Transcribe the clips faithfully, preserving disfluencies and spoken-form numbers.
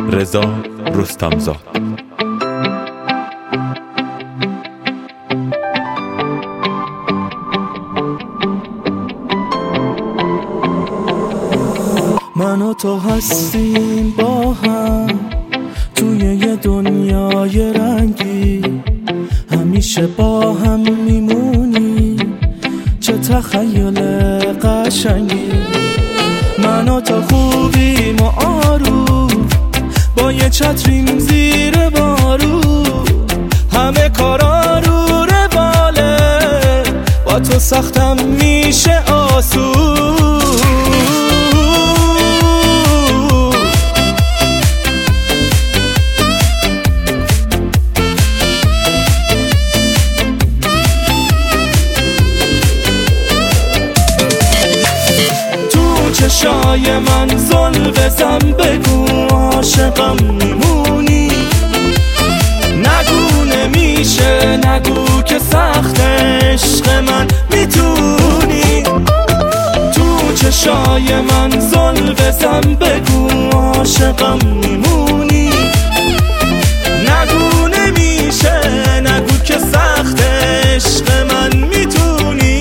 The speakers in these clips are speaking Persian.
رضا رستمزاد. من و تو هستیم با هم توی یه دنیای رنگی، همیشه با هم میمونی، چه تخیل قشنگی. من و تو خوبیم و آروم با یه چتریم زیر بارو، همه کارا رو رواله، با تو سختم میشه آسون. چشای من زل بزن، بگو عاشقم میمونی، نگو نمیشه، نگو که سخت عشق من میتونی. تو چشای من زل بزن، بگو عاشقم میمونی، نگو نمیشه، نگو که سخت عشق من میتونی.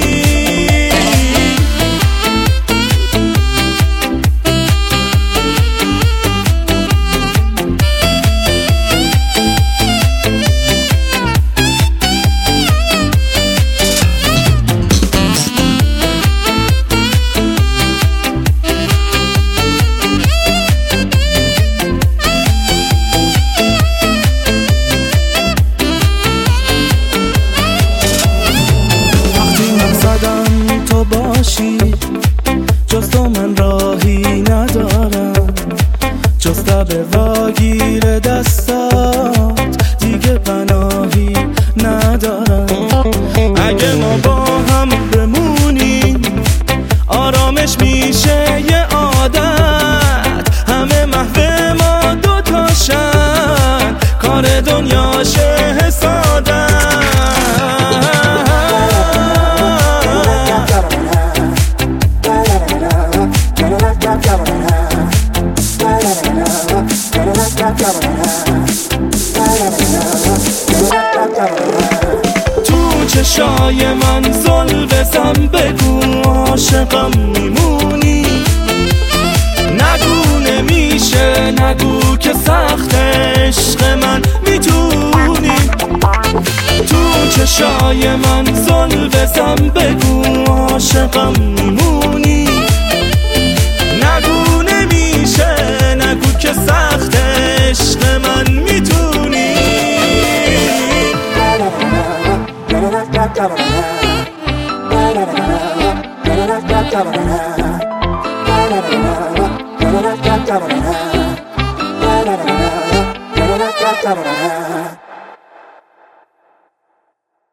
جز تو من راهی ندارم، جز لب واگیر دستات دیگه پناهی ندارم. اگه ما با هم بمونیم آرامش میشه یه عادت، همه محو ما دوتاشن، کار دنیاشه حسادت. تو چشای من زل بزن، بگو عاشقم میمونی، نگو نمیشه، نگو که سخت عشق من میتونی. تو چشای من زل بزن، بگو عاشقم میمونی، نگو نمیشه، نگو که سخت عشق من میتونی. Da da da da